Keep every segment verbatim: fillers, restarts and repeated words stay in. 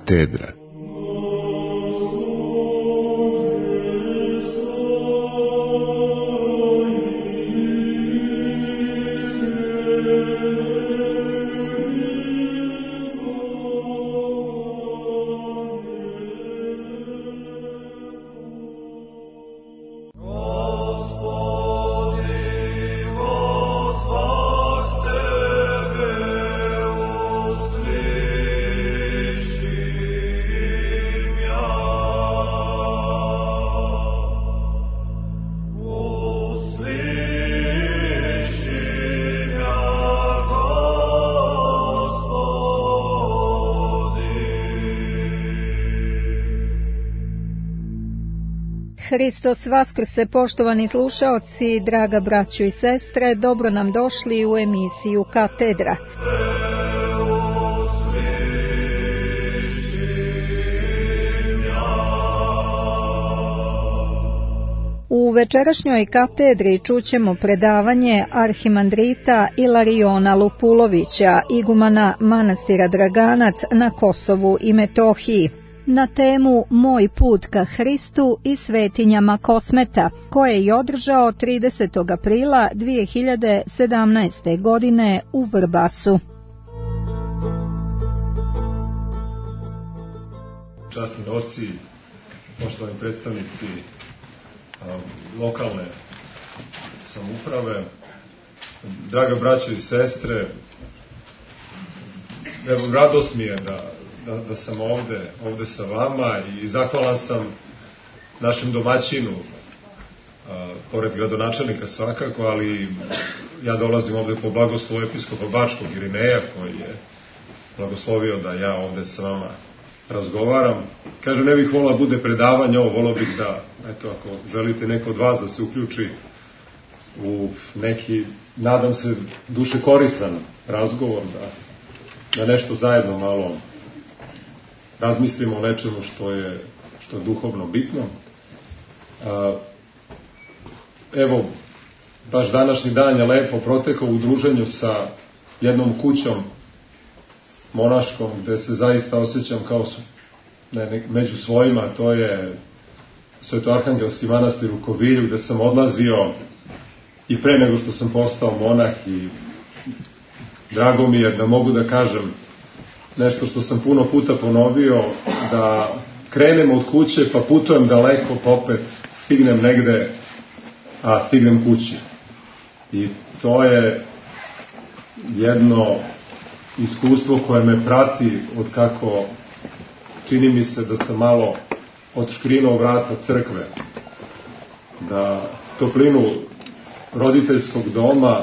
katedra. Hristos vaskrse, poštovani slušaoci, draga braćo i sestre, dobro nam došli u emisiju Katedra. U večerašnjoj katedri čućemo predavanje arhimandrita Ilariona Lupulovića, igumana manastira Draganac na Kosovu i Metohiji, na temu Moj put ka Hristu i svetinjama Kosmeta, koje je održao tridesetog aprila dvije hiljade sedamnaeste. godine u Vrbasu. Časni oci, poštovani predstavnici a, lokalne samouprave, draga braćo i sestre, evo, radost mi je da Da, da sam ovde, ovde sa vama i zahvalan sam našem domaćinu, a, pored gradonačelnika svakako, ali ja dolazim ovde po blagoslovu episkopa Bačkog Irineja, koji je blagoslovio da ja ovde sa vama razgovaram. Kaže, ne bih volao bude predavanje ovo, volao bih da, eto, ako želite neko od vas da se uključi u neki, nadam se, duše koristan razgovor, da, da nešto zajedno malo razmislimo o nečemu što je, što je duhovno bitno. A, evo, baš današnji dan je lepo protekao u druženju sa jednom kućom monaškom, gde se zaista osjećam kao su, ne, ne, među svojima. To je Svetoarhangelski manastir u Kovilju, gde sam odlazio i pre nego što sam postao monah, i drago mi je da mogu da kažem nešto što sam puno puta ponovio, da krenem od kuće pa putujem daleko, pa opet stignem negde, a stignem kući. I to je jedno iskustvo koje me prati od kako čini mi se da sam malo odškrinuo vrata crkve, da toplinu roditeljskog doma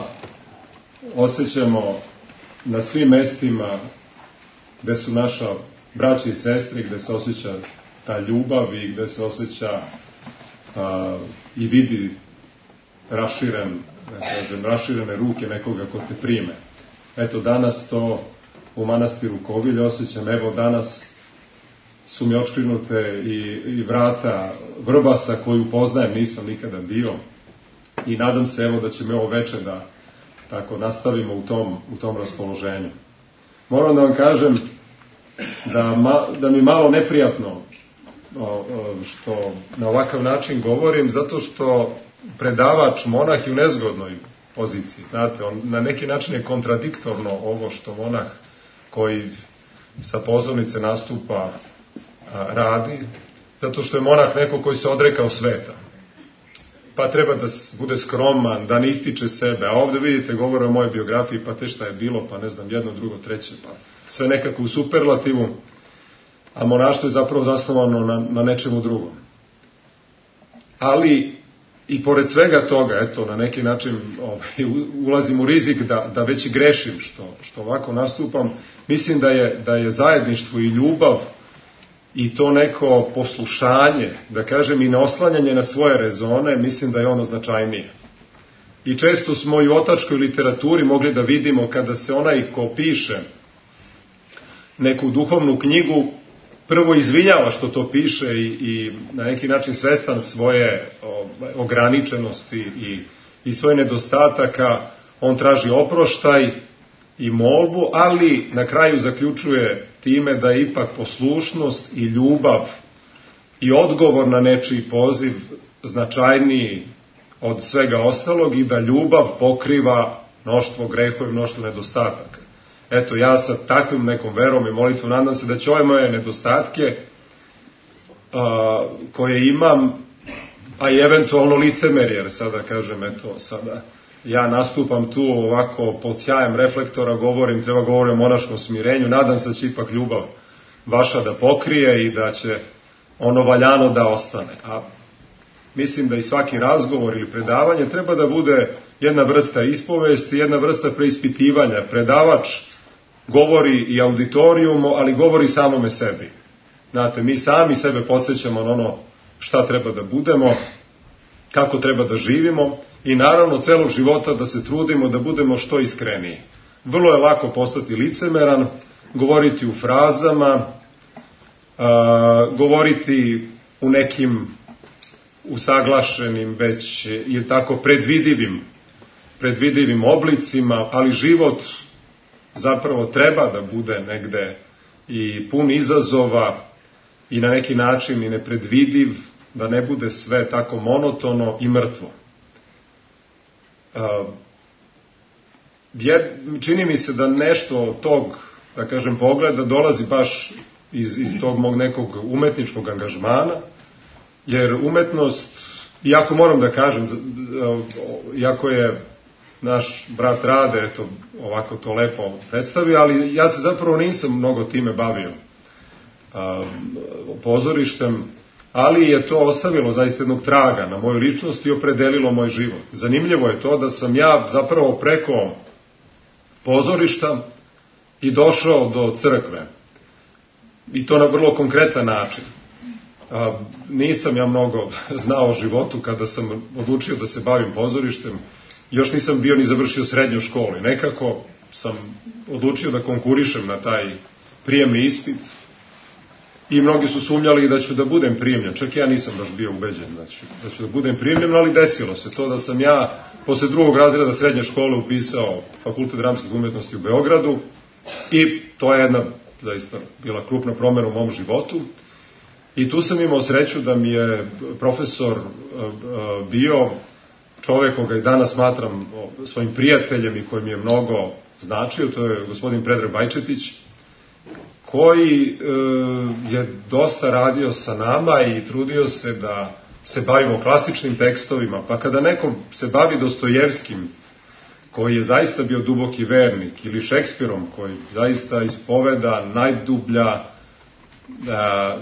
osjećamo na svim mestima gde su naša braća i sestre, gde se osjeća ta ljubav i gde se osjeća a, i vidi raširen, ne kažem, raširene ruke nekoga ko te prime. Eto, danas to u manastiru Kovilje osjećam. Evo, danas su mi otškrinute i, i vrata Vrbasa, koju poznajem, nisam nikada bio, i nadam se, evo, da će me ovo večer da tako nastavimo u tom, u tom raspoloženju. Moram da vam kažem da, ma, da mi malo neprijatno o, o, što na ovakav način govorim, zato što predavač, monah je u nezgodnoj poziciji. Znate, on na neki način je kontradiktorno ovo što monah koji sa pozornice nastupa a, radi, zato što je monah neko koji se odrekao sveta. Pa treba da bude skroman, da ne ističe sebe. A ovde vidite, govore o mojoj biografiji, pa te šta je bilo, pa ne znam, jedno, drugo, treće, pa sve nekako u superlativu, a monaštvo je zapravo zasnovano na, na nečemu drugom. Ali, i pored svega toga, eto, na neki način ovaj, ulazim u rizik da, da već i grešim što, što ovako nastupam. Mislim da je, da je zajedništvo i ljubav i to neko poslušanje, da kažem, i neoslanjanje na svoje rezone, mislim da je ono značajnije. I često smo i u otačkoj literaturi mogli da vidimo kada se onaj ko piše neku duhovnu knjigu prvo izvinjava što to piše i, i na neki način svestan svoje o, ograničenosti i, i svoje nedostataka, on traži oproštaj i molbu, ali na kraju zaključuje time da je ipak poslušnost i ljubav i odgovor na nečiji poziv značajniji od svega ostalog i da ljubav pokriva mnoštvo grehova i mnoštvo nedostataka. Eto, ja sa takvim nekom verom i molitvom nadam se da će ove moje nedostatke a, koje imam, a i eventualno licemerje, jer sada kažem, eto, sada ja nastupam tu ovako pod sjajem reflektora, govorim, treba govorim o monaškom smirenju, nadam se da će ipak ljubav vaša da pokrije i da će ono valjano da ostane. A mislim da i svaki razgovor ili predavanje treba da bude jedna vrsta ispovesti, jedna vrsta preispitivanja. Predavač govori i auditorijumu, ali govori samome sebi. Znate, mi sami sebe podsjećamo na ono šta treba da budemo, kako treba da živimo i naravno celog života da se trudimo da budemo što iskreniji. Vrlo je lako postati licemeran, govoriti u frazama, a, govoriti u nekim usaglašenim, već i tako predvidivim, predvidivim oblicima, ali život zapravo treba da bude negde i pun izazova i na neki način i nepredvidiv, da ne bude sve tako monotono i mrtvo. Jer čini mi se da nešto od tog, da kažem, pogleda dolazi baš iz, iz tog mog nekog umetničkog angažmana, jer umetnost, iako moram da kažem, iako je naš brat Rade, eto, ovako to lepo predstavio, ali ja se zapravo nisam mnogo time bavio a, pozorištem, ali je to ostavilo zaista jednog traga na moju ličnost i opredelilo moj život. Zanimljivo je to da sam ja zapravo preko pozorišta i došao do crkve. I to na vrlo konkretan način. A, nisam ja mnogo znao o životu kada sam odlučio da se bavim pozorištem. Još nisam bio ni završio srednju školu. Nekako sam odlučio da konkurišem na taj prijemni ispit i mnogi su sumnjali da ću da budem primljen. Čak ja nisam baš bio ubeđen da ću, da ću da budem primljen, ali desilo se to da sam ja posle drugog razreda srednje škole upisao Fakultet dramskih umetnosti u Beogradu i to je jedna zaista bila krupna promena u mom životu. I tu sam imao sreću da mi je profesor bio čovek koga i danas smatram svojim prijateljem i koji mi je mnogo značio, to je gospodin Predrag Bajčetić, koji e, je dosta radio sa nama i trudio se da se bavimo klasičnim tekstovima, pa kada neko se bavi Dostojevskim, koji je zaista bio duboki vernik, ili Šekspirom, koji zaista ispoveda najdublja a,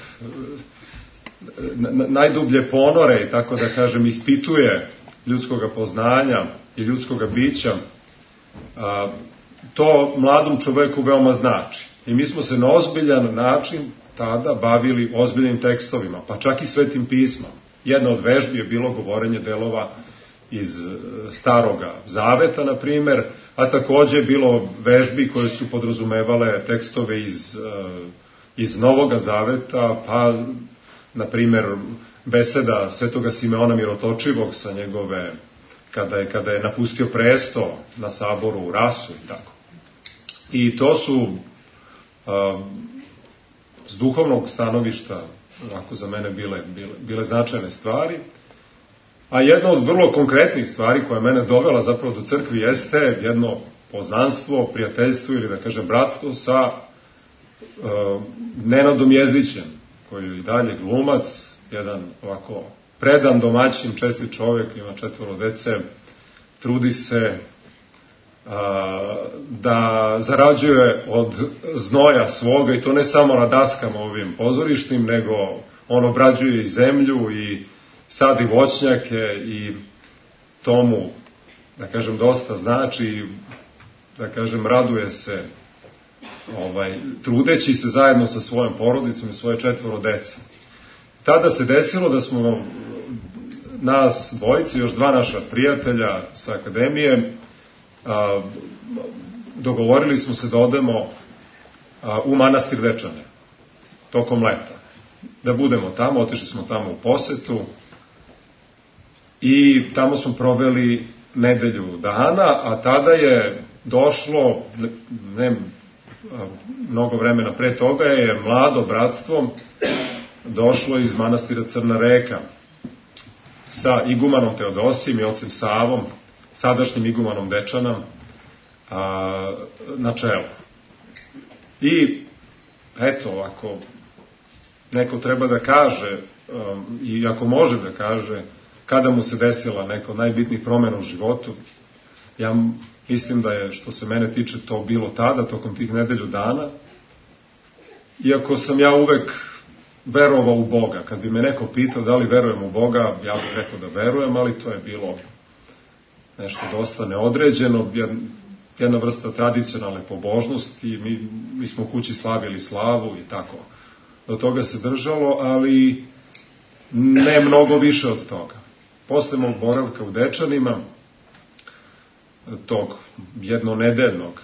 najdublje ponore i tako da kažem ispituje ljudskoga poznanja i ljudskoga bića, a, to mladom čoveku veoma znači. I mi smo se na ozbiljan način tada bavili ozbiljnim tekstovima, pa čak i Svetim pismom. Jedna od vežbi je bilo govorenje delova iz Staroga Zaveta, na primer, a takođe je bilo vežbi koje su podrazumevale tekstove iz, iz Novoga Zaveta, pa, na primer, beseda Svetoga Simeona Mirotočivog sa njegove, kada je, kada je napustio presto na saboru u Rasu i tako. I to su a, s duhovnog stanovišta, ako za mene bile, bile, bile značajne stvari, a jedna od vrlo konkretnih stvari koja je mene dovela zapravo do crkvi jeste jedno poznanstvo, prijateljstvo ili da kažem bratstvo sa uh, Nenadom Jezdićem, koji je i dalje glumac, jedan ovako predan domaćin, čestit čovjek, ima četvoro dece, trudi se uh, da zarađuje od znoja svoga i to ne samo na daskama ovim pozorišnim, nego on obrađuje i zemlju i sadi voćnjake i tomu, da kažem, dosta znači, da kažem, raduje se ovaj, trudeći se zajedno sa svojom porodicom i svoje četvoro dece. Tada se desilo da smo nas dvojici, još dva naša prijatelja sa akademije, a, dogovorili smo se da odemo a, u manastir Dečane tokom leta. Da budemo tamo, otišli smo tamo u posetu i tamo smo proveli nedelju dana, a tada je došlo, ne mnogo vremena pre toga, je mlado bratstvo došlo iz manastira Crna Reka sa igumanom Teodosijem i ocem Savom, sadašnjim igumanom Dečana, a, na čelu. I eto, ako neko treba da kaže, um, i ako može da kaže, kada mu se desila neka od najbitnijih promjena u životu, ja mislim da je, što se mene tiče, to bilo tada, tokom tih nedelju dana, iako sam ja uvek verovao u Boga. Kad bi me neko pitao da li verujem u Boga, ja bih rekao da verujem, ali to je bilo nešto dosta neodređeno, jedna vrsta tradicionalne pobožnosti, mi, mi smo u kući slavili slavu i tako. Do toga se držalo, ali ne mnogo više od toga. Posle mog boravka u Dečanima, tog jednonedeljnog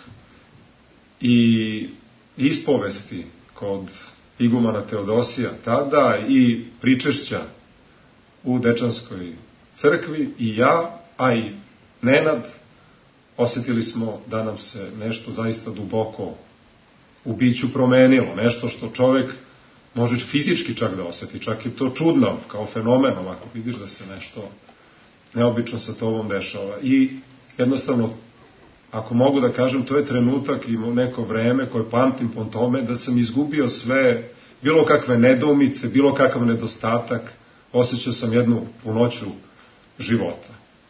i ispovesti kod igumana Teodosija tada i pričešća u Dečanskoj crkvi, i ja, a i Nenad, osjetili smo da nam se nešto zaista duboko u biću promenilo, nešto što čovek može fizički čak da osjeti, čak je to čudno kao fenomen, ovako vidiš da se nešto neobično sa tobom dešava. I jednostavno, ako mogu da kažem, to je trenutak i neko vreme koje pamtim po tome da sam izgubio sve, bilo kakve nedoumice, bilo kakav nedostatak, osjećao sam jednu punoću života.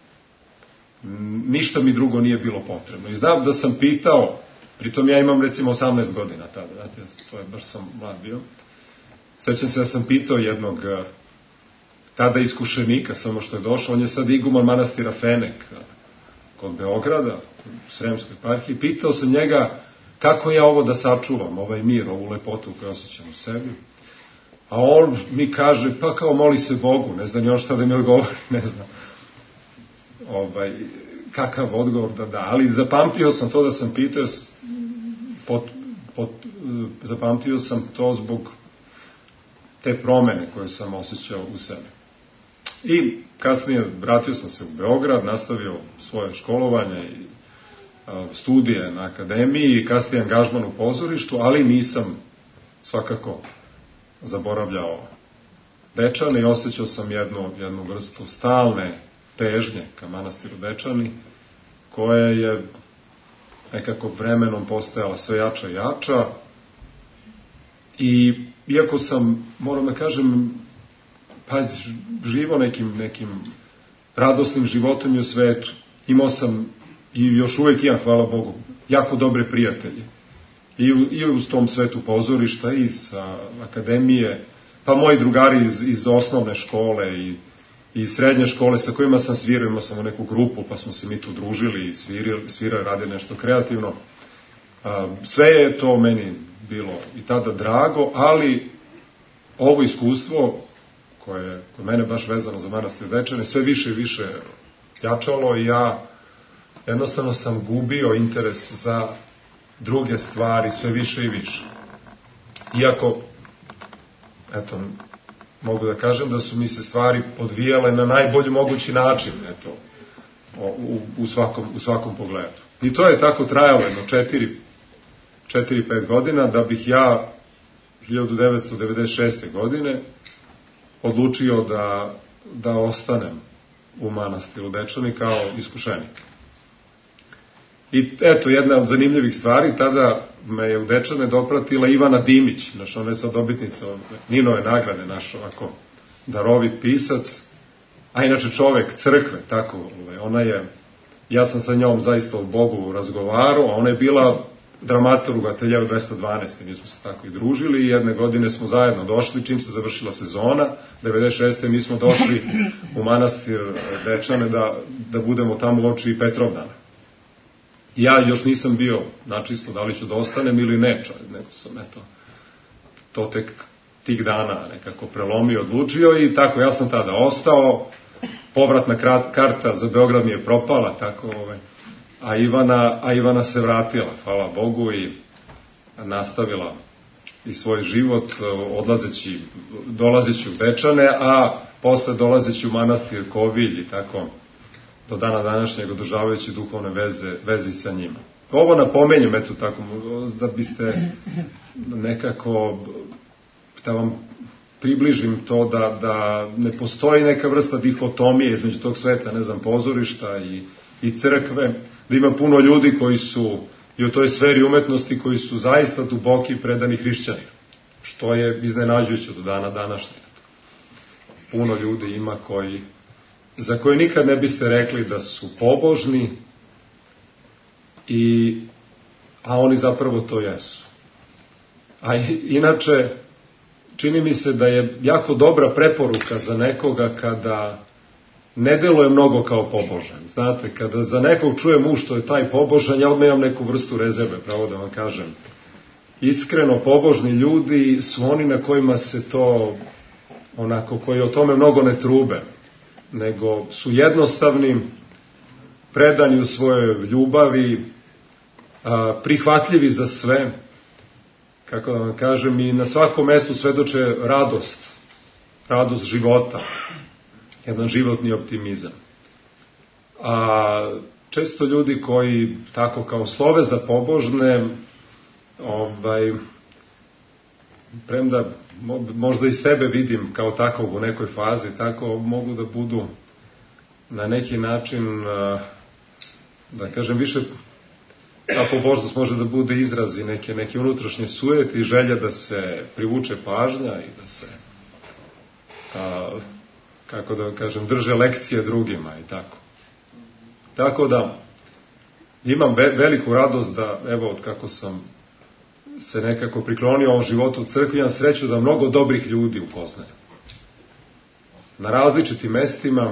Ništa mi drugo nije bilo potrebno. I znam da sam pitao, pritom ja imam recimo osamnaest godina tada, znate, to je, baš sam mlad bio. Sećam se da sam pitao jednog tada iskušenika, samo što je došao, on je sad iguman manastira Fenek kod Beograda, u Sremskoj eparhiji, pitao sam njega kako ja ovo da sačuvam, ovaj mir, ovu lepotu koju osjećam u sebi. A on mi kaže, pa kao moli se Bogu, ne znam još šta da mi odgovori, ne znam ovaj, kakav odgovor da da, ali zapamtio sam to da sam pitao, pot, pot, zapamtio sam to zbog te promene koje sam osjećao u sebi. I kasnije vratio sam se u Beograd, nastavio svoje školovanje i studije na akademiji i kasnije angažman u pozorištu, ali nisam svakako zaboravljao Dečane i osjećao sam jednu, jednu vrstu stalne težnje ka manastiru Dečani, koja je nekako vremenom postajala sve jača i jača. I iako sam, moram da kažem, pa živo nekim, nekim radosnim životom i u svetu, imao sam i još uvek imam, hvala Bogu, jako dobre prijatelje. I u, i u tom svetu pozorišta, i sa akademije, pa moji drugari iz, iz osnovne škole i, i srednje škole sa kojima sam svirao, imao sam u neku grupu, pa smo se mi tu družili i svirali, svirali radili nešto kreativno. A, sve je to meni bilo i tada drago, ali ovo iskustvo koje je kod mene baš vezano za manastir Dečane sve više i više jačalo i ja jednostavno sam gubio interes za druge stvari sve više i više. Iako, eto, mogu da kažem da su mi se stvari odvijale na najbolji mogući način, eto, u, u, svakom, u svakom pogledu. I to je tako trajalo jedno četiri, četiri, pet godina, da bih ja hiljadu devetsto devedeset šeste. godine odlučio da, da ostanem u manastiru Dečani kao iskušenik. I eto, jedna od zanimljivih stvari, tada me je u Dečane dopratila Ivana Dimić, naš, ona je sad dobitnica Ninove nagrade, naš ovako darovit pisac, a inače čovek crkve, tako, ona je, ja sam sa njom zaista o Bogu razgovarao, a ona je bila dramaturg u Ateljevu dvesta dvanaest. Mi smo se tako i družili i jedne godine smo zajedno došli, čim se završila sezona, devedeset šeste. mi smo došli u manastir Dečane da, da budemo tamo uoči i Petrovdana. Ja još nisam bio načisto da li ću da ostanem ili ne, nego sam eto, to tek tih dana nekako prelomio, odlučio i tako, ja sam tada ostao, povratna karta za Beograd mi je propala, tako, ovaj, a Ivana, a Ivana se vratila, hvala Bogu, i nastavila i svoj život, odlazeći, dolazeći u Dečane, a posle dolazeći u manastir Kovilj i tako, do dana današnjeg održavajući duhovne veze, veze sa njima. ovo napomenjem, eto tako, da biste nekako, da vam približim to da, da ne postoji neka vrsta dihotomije između tog sveta, ne znam, pozorišta i, i crkve, da ima puno ljudi koji su i u toj sferi umetnosti koji su zaista duboki predani hrišćani, što je iznenađujuće do dana današnjeg. Puno ljudi ima koji, za koje nikad ne biste rekli da su pobožni, i, a oni zapravo to jesu. A inače, čini mi se da je jako dobra preporuka za nekoga kada ne deluje mnogo kao pobožan. Znate, kada za nekog čujem u što je taj pobožan, ja odmah imam neku vrstu rezerve, pravo da vam kažem. Iskreno pobožni ljudi su oni na kojima se to, onako, koji o tome mnogo ne trube, nego su jednostavni, predani u svojoj ljubavi, prihvatljivi za sve, kako da vam kažem, i na svakom mestu svedoče radost, radost života, jedan životni optimizam. A često ljudi koji tako kao slove za pobožne, ovaj, premda možda i sebe vidim kao takvog u nekoj fazi, tako mogu da budu na neki način, da kažem, više, ta pobožnost može da bude izraz i neke, neke unutrašnje sujete i želja da se privuče pažnja i da se, a, kako da kažem, drže lekcije drugima i tako. Tako da imam ve, veliku radost da, evo, od kako sam se nekako priklonio ovom životu u crkvi, imam sreću da mnogo dobrih ljudi upoznajem. Na različitim mestima,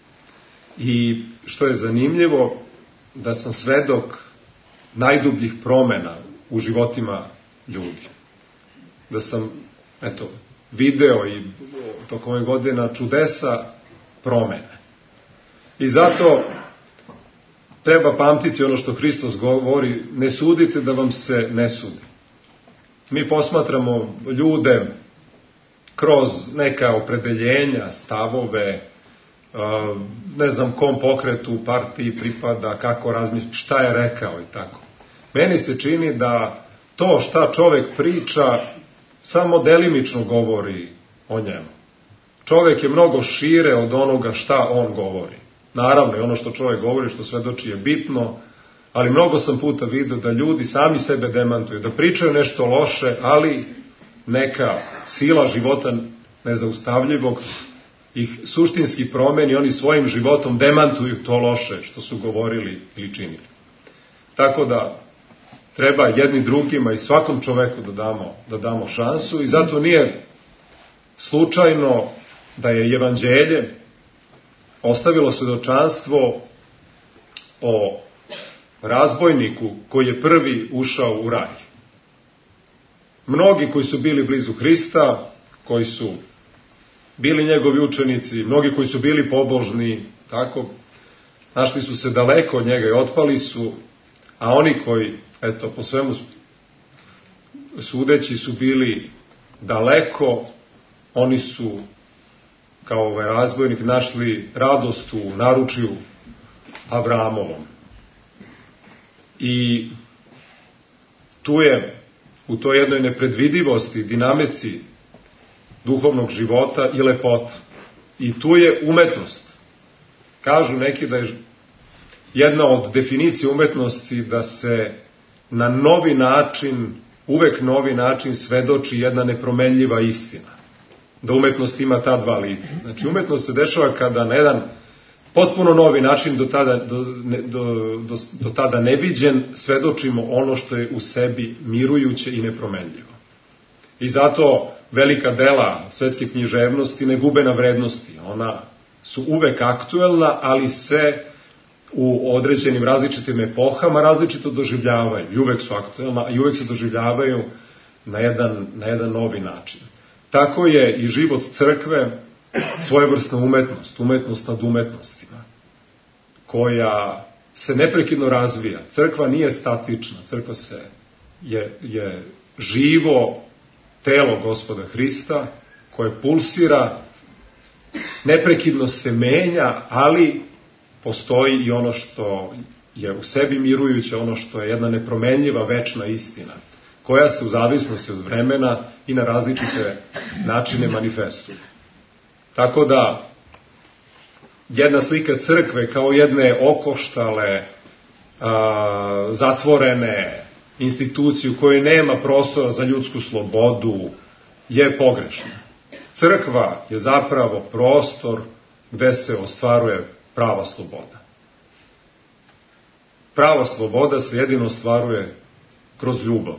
i što je zanimljivo, da sam svedok najdubljih promena u životima ljudi. Da sam, eto, video i tokom ove godina čudesa promene. I zato treba pamtiti ono što Hristos govori, ne sudite da vam se ne sudi. Mi posmatramo ljude kroz neka opredeljenja, stavove, ne znam kom pokretu, partiji pripada, kako razmišlja, šta je rekao i tako. Meni se čini da to šta čovek priča samo delimično govori o njemu. Čovek je mnogo šire od onoga šta on govori. Naravno, i ono što čovek govori, što svedoči, je bitno, ali mnogo sam puta vidio da ljudi sami sebe demantuju, da pričaju nešto loše, ali neka sila života nezaustavljivog ih suštinski promeni, oni svojim životom demantuju to loše što su govorili ili činili. Tako da treba jedni drugima i svakom čoveku da damo, da damo šansu, i zato nije slučajno da je evanđelje ostavilo svedočanstvo o razbojniku koji je prvi ušao u raj. Mnogi koji su bili blizu Hrista, koji su bili njegovi učenici, mnogi koji su bili pobožni, tako, našli su se daleko od njega i otpali su, a oni koji, eto, po svemu sudeći su bili daleko, oni su, kao ovaj razbojnik, našli radost u naručju Avramovom. I tu je, u toj jednoj nepredvidivosti, dinamici duhovnog života i lepota. I tu je umetnost. Kažu neki da je jedna od definicija umetnosti da se na novi način, uvek novi način svedoči jedna nepromenljiva istina. Da umetnost ima ta dva lica. Znači, umetnost se dešava kada na jedan potpuno novi način, do tada, do, do, do, do tada neviđen, svedočimo ono što je u sebi mirujuće i nepromenljivo. I zato velika dela svetske književnosti ne gube na vrednosti. Ona su uvek aktuelna, ali se u određenim različitim epohama različito doživljavaju. I uvek su aktuelna, i uvek se doživljavaju na jedan, na jedan novi način. Tako je i život crkve svojevrsna umetnost, umetnost nad umetnostima, koja se neprekidno razvija. Crkva nije statična, crkva se je, je živo telo Gospoda Hrista, koje pulsira, neprekidno se menja, ali postoji i ono što je u sebi mirujuće, ono što je jedna nepromenljiva večna istina, koja se u zavisnosti od vremena i na različite načine manifestuje. Tako da, jedna slika crkve kao jedne okoštale, a, zatvorene institucije u kojoj nema prostora za ljudsku slobodu je pogrešna. Crkva je zapravo prostor gde se ostvaruje prava sloboda. Prava sloboda se jedino ostvaruje kroz ljubav.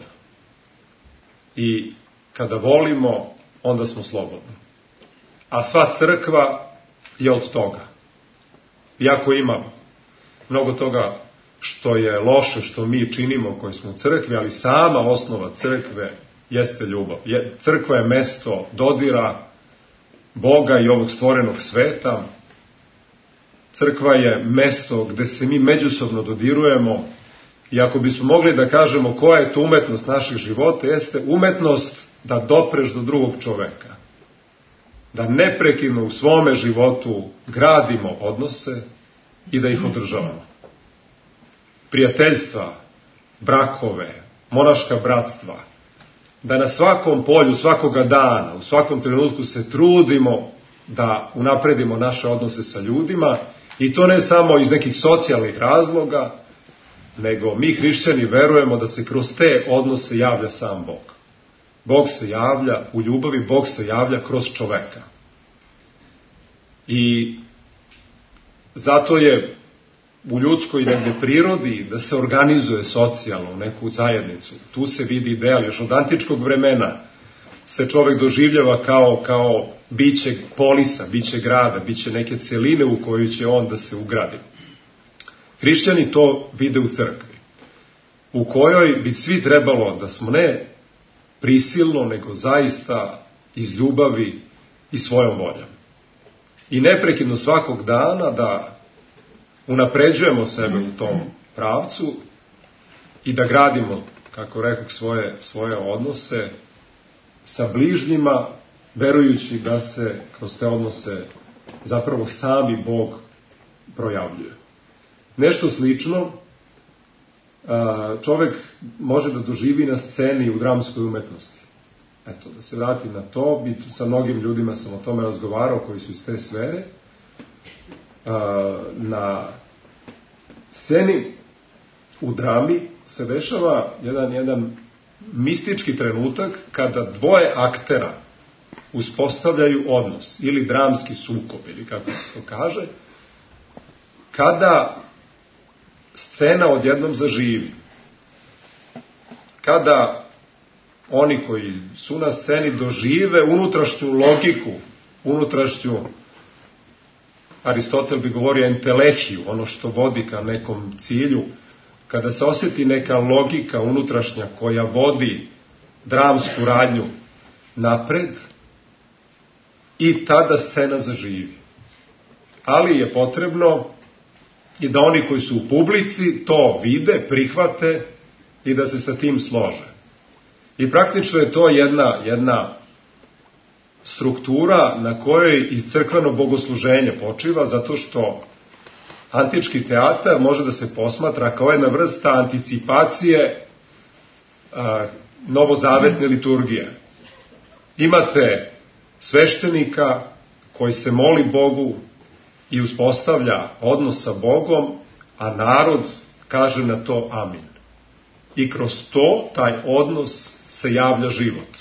I kada volimo, onda smo slobodni. A sva crkva je od toga. Iako ima mnogo toga što je loše, što mi činimo koji smo u crkvi, ali sama osnova crkve jeste ljubav. Crkva je mesto dodira Boga i ovog stvorenog sveta. Crkva je mesto gde se mi međusobno dodirujemo i ako bismo mogli da kažemo koja je to umetnost naših života, jeste umetnost da dopreš do drugog čoveka. Da neprekidno u svome životu gradimo odnose i da ih održavamo. Prijateljstva, brakove, monaška bratstva, da na svakom polju, svakoga dana, u svakom trenutku se trudimo da unapredimo naše odnose sa ljudima i to ne samo iz nekih socijalnih razloga, nego mi hrišćani verujemo da se kroz te odnose javlja sam Bog. Bog se javlja u ljubavi, Bog se javlja kroz čoveka. I zato je u ljudskoj negde prirodi da se organizuje socijalno u neku zajednicu. Tu se vidi ideal. Još od antičkog vremena se čovek doživljava kao, kao biće polisa, biće grada, biće neke celine u koju će on da se ugradi. Hrišćani to vide u crkvi, u kojoj bi svi trebalo da smo ne prisilno, nego zaista iz ljubavi i svojom voljom. I neprekidno svakog dana da unapređujemo sebe u tom pravcu i da gradimo, kako rekao, svoje, svoje odnose sa bližnjima, verujući da se kroz te odnose zapravo sami Bog projavljuje. Nešto slično čovek može da doživi na sceni u dramskoj umetnosti. Eto, da se vratim na to, sa mnogim ljudima sam o tome razgovarao koji su iz te sfere. Na sceni u drami se dešava jedan, jedan mistički trenutak kada dvoje aktera uspostavljaju odnos ili dramski sukob ili kako se to kaže, kada scena odjednom zaživi, kada oni koji su na sceni dožive unutrašnju logiku, unutrašnju, Aristotel bi govorio entelehiju, ono što vodi ka nekom cilju, kada se osjeti neka logika unutrašnja koja vodi dramsku radnju napred, i tada scena zaživi. Ali je potrebno i da oni koji su u publici to vide, prihvate i da se sa tim slože. I praktično je to jedna, jedna struktura na kojoj i crkveno bogosluženje počiva, zato što antički teatar može da se posmatra kao jedna vrsta anticipacije a, novozavetne liturgije. Imate sveštenika koji se moli Bogu i uspostavlja odnos sa Bogom, a narod kaže na to amin. I kroz to, taj odnos, se javlja život.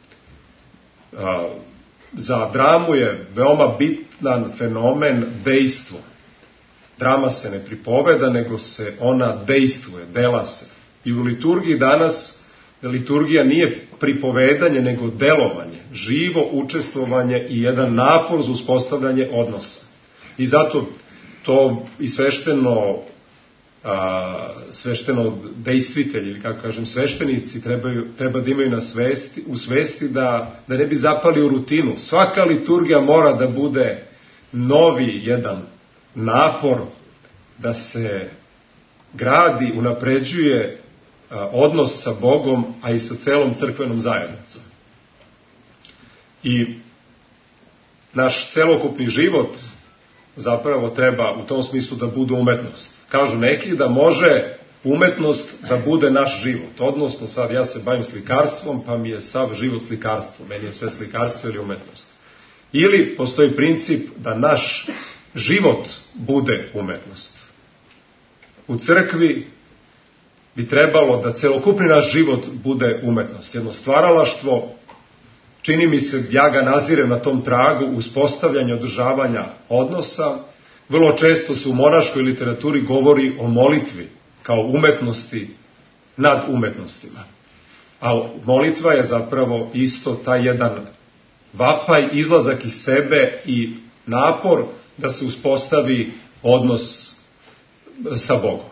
Za dramu je veoma bitan fenomen dejstvo. Drama se ne pripoveda, nego se ona dejstvuje, dela se. I u liturgiji danas, liturgija nije pripovedanje, nego delovanje, živo učestvovanje i jedan napor za uspostavljanje odnosa. I zato to i svešteno, a, svešteno dejstvitelji, ili kako kažem, sveštenici trebaju, treba da imaju na svesti, u svesti da, da ne bi zapali u rutinu. Svaka liturgija mora da bude novi jedan napor da se gradi, unapređuje a, odnos sa Bogom, a i sa celom crkvenom zajednicom. I naš celokupni život zapravo treba u tom smislu da bude umetnost. Kažu neki da može umetnost da bude naš život, odnosno sad ja se bavim slikarstvom, pa mi je sav život slikarstvo, meni je sve slikarstvo ili umetnost. Ili postoji princip da naš život bude umetnost. U crkvi bi trebalo da celokupni naš život bude umetnost, jedno stvaralaštvo. Čini mi se, ja ga nazirem na tom tragu uspostavljanja, održavanja odnosa. Vrlo često se u monaškoj literaturi govori o molitvi kao umetnosti nad umetnostima. A molitva je zapravo isto taj jedan vapaj, izlazak iz sebe i napor da se uspostavi odnos sa Bogom.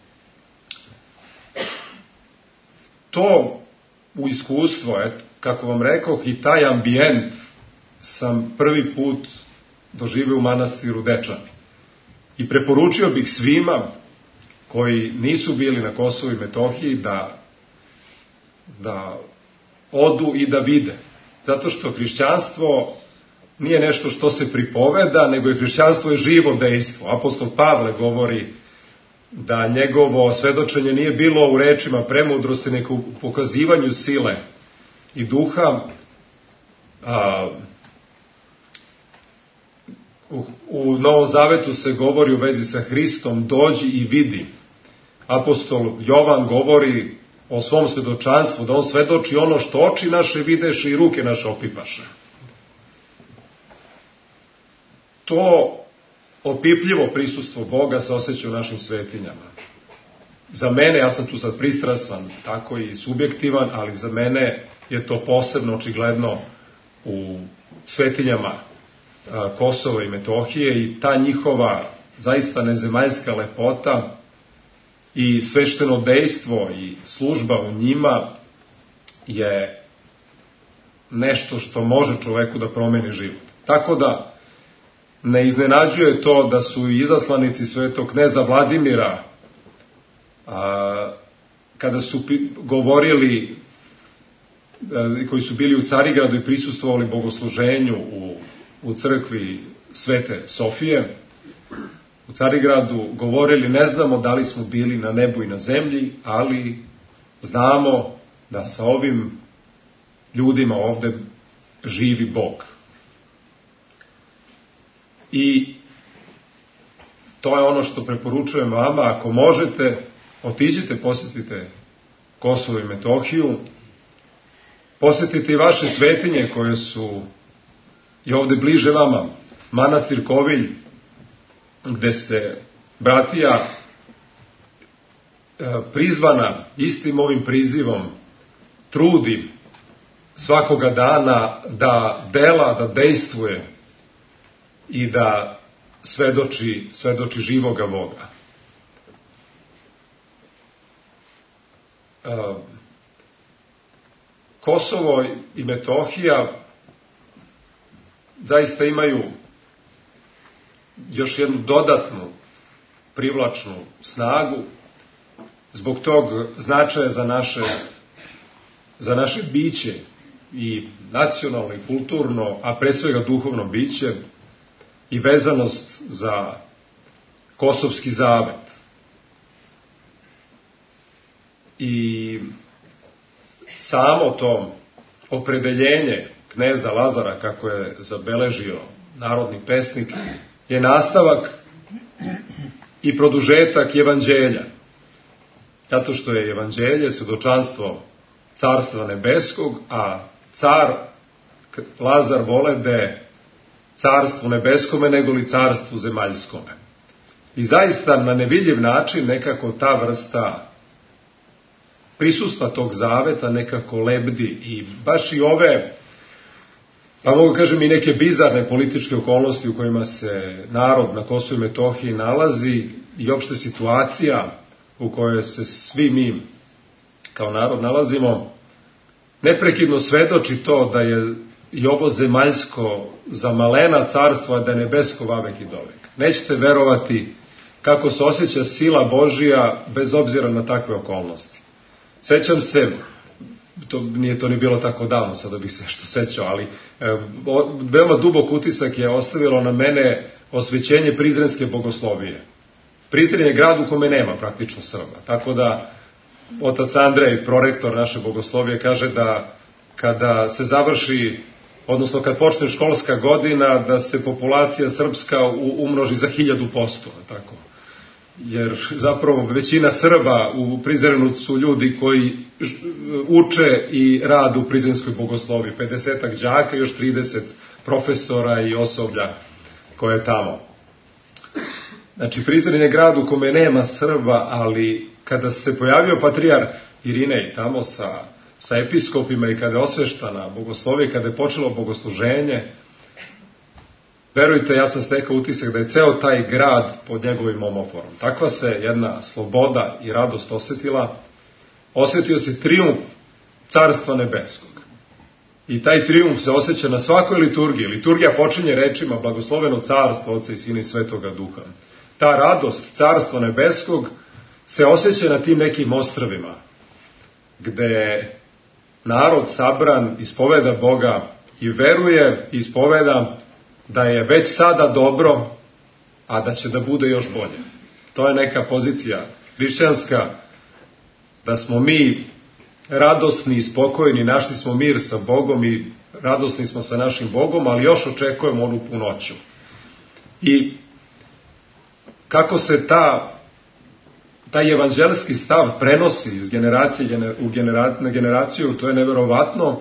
To u iskustvu, eto, kako vam rekoh, i taj ambijent sam prvi put doživio u manastiru Dečani. I preporučio bih svima koji nisu bili na Kosovu i Metohiji da, da odu i da vide. Zato što hrišćanstvo nije nešto što se pripoveda, nego je hrišćanstvo je živo dejstvo. Apostol Pavle govori da njegovo svedočenje nije bilo u rečima premudrosti, nego u pokazivanju sile i duha. A, u, u Novom Zavetu se govori u vezi sa Hristom, dođi i vidi. Apostol Jovan govori o svom svedočanstvu, da on svedoči ono što oči naše videše i ruke naše opipaše. To opipljivo prisustvo Boga se osjeća u našim svetinjama. Za mene, ja sam tu sad pristrasan, tako i subjektivan, ali za mene je to posebno očigledno u svetinjama Kosova i Metohije i ta njihova zaista nezemaljska lepota i svešteno dejstvo i služba u njima je nešto što može čoveku da promeni život. Tako da ne iznenađuje to da su i izaslanici svetog kneza Vladimira, a, kada su govorili, a, koji su bili u Carigradu i prisustvovali bogosluženju u, u crkvi Svete Sofije, u Carigradu govorili, ne znamo da li smo bili na nebu i na zemlji, ali znamo da sa ovim ljudima ovde živi Bog. I to je ono što preporučujem vama, ako možete, otiđite, posjetite Kosovo i Metohiju, posjetite i vaše svetinje koje su i ovde bliže vama, manastir Kovilj, gde se bratija prizvana istim ovim prizivom trudi svakoga dana da dela, da dejstvuje i da svedoči, svedoči živoga Boga. Kosovo i Metohija zaista imaju još jednu dodatnu privlačnu snagu zbog tog značaja za naše, za naše biće i nacionalno i kulturno, a pre svega duhovno biće i vezanost za Kosovski zavet. I samo to opredeljenje kneza Lazara, kako je zabeležio narodni pesnik, je nastavak i produžetak evanđelja. Zato što je evanđelje svedočanstvo carstva nebeskog, a car Lazar vole da je carstvu nebeskome nego li carstvu zemaljskome. I zaista na nevidljiv način nekako ta vrsta prisustva tog zaveta nekako lebdi i baš i ove, pa mogu kažem i neke bizarne političke okolnosti u kojima se narod na Kosovu i Metohiji nalazi i opšte situacija u kojoj se svi mi kao narod nalazimo, neprekidno svedoči to da je i ovo zemaljsko zamalena carstvo, a da je nebesko vavek i dovek. Nećete verovati kako se osjeća sila Božija bez obzira na takve okolnosti. Sećam se, to, nije to ni bilo tako davno, sada bih se što sećao, ali e, veoma dubok utisak je ostavilo na mene osvećenje Prizrenske bogoslovije. Prizren je grad u kome nema praktično Srba, tako da otac Andrej, prorektor naše bogoslovije, kaže da kada se završi, odnosno kad počne školska godina, da se populacija srpska umnoži za hiljadu posto, tako. Jer zapravo većina Srba u Prizrenu su ljudi koji uče i rade u Prizrenskoj bogosloviji, pedesetak đaka i još trideset profesora i osoblja koje je tamo. Znači, Prizren je grad u kome nema Srba, ali kada se pojavio patrijarh Irinej tamo sa, sa episkopima i kada je osveštana bogoslovija, kada je počelo bogosluženje, verujte, ja sam stekao utisak da je ceo taj grad pod njegovim omoforom. Takva se jedna sloboda i radost osjetila. Osjetio se trijumf Carstva nebeskog. I taj trijumf se osjeća na svakoj liturgiji. Liturgija počinje rečima blagosloveno carstvo Oca i Sina i Svetoga Duha. Ta radost Carstva nebeskog se osjeća na tim nekim ostrvima, gde narod sabran ispoveda Boga i veruje i ispoveda da je već sada dobro, a da će da bude još bolje. To je neka pozicija hrišćanska, da smo mi radosni i spokojni, našli smo mir sa Bogom i radosni smo sa našim Bogom, ali još očekujemo onu punoću. I kako se ta, taj evanđelski stav prenosi iz generacije u genera, na generaciju, to je neverovatno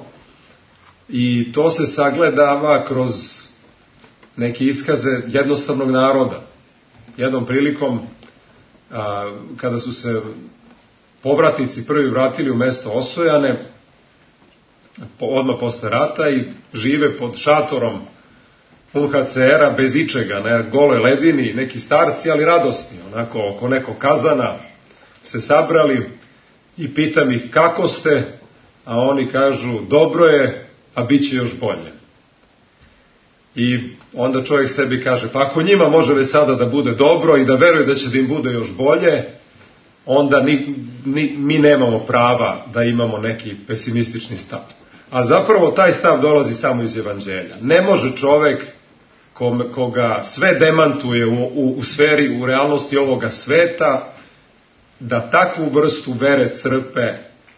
i to se sagledava kroz neke iskaze jednostavnog naroda. Jednom prilikom, a, kada su se povratnici prvi vratili u mesto Osojane, odmah posle rata, i žive pod šatorom U H C R-a bez ičega, na goloj ledini, neki starci, ali radosni, onako oko nekog kazana se sabrali i pitam ih kako ste, a oni kažu dobro je, a bit će još bolje. I onda čovjek sebi kaže, pa ako njima može već sada da bude dobro i da veruje da će da im bude još bolje, onda ni, ni, mi nemamo prava da imamo neki pesimistični stav. A zapravo taj stav dolazi samo iz evanđelja. Ne može čovjek koga sve demantuje u, u, u sferi, u realnosti ovoga sveta, da takvu vrstu vere crpe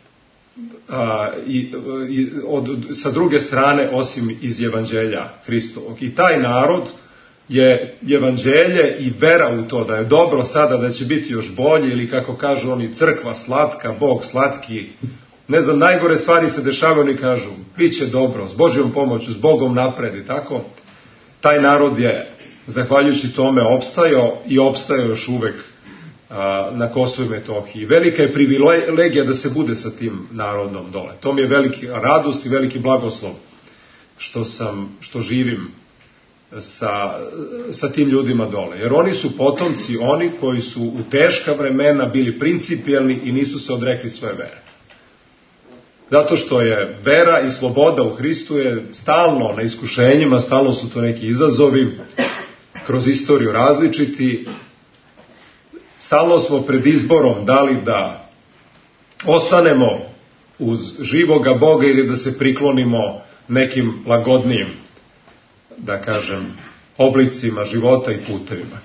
a, i, i, od, sa druge strane osim iz evanđelja Hristovog. I taj narod je evanđelje i vera u to da je dobro sada, da će biti još bolje, ili kako kažu oni, crkva slatka, Bog slatki. Ne znam, najgore stvari se dešavaju, oni kažu, bit će dobro, s Božjom pomoću, s Bogom napred i tako. Taj narod je, zahvaljujući tome, opstajao i opstajao još uvek a, na Kosovu i Metohiji. Velika je privilegija da se bude sa tim narodom dole. To mi je veliki radost i veliki blagoslov što sam, što živim sa, sa tim ljudima dole. Jer oni su potomci, oni koji su u teška vremena bili principijelni i nisu se odrekli svoje vere. Zato što je vera i sloboda u Hristu je stalno na iskušenjima, stalno su to neki izazovi, kroz istoriju različiti. Stalno smo pred izborom da li da ostanemo uz živoga Boga ili da se priklonimo nekim lagodnijim, da kažem, oblicima života i putevima.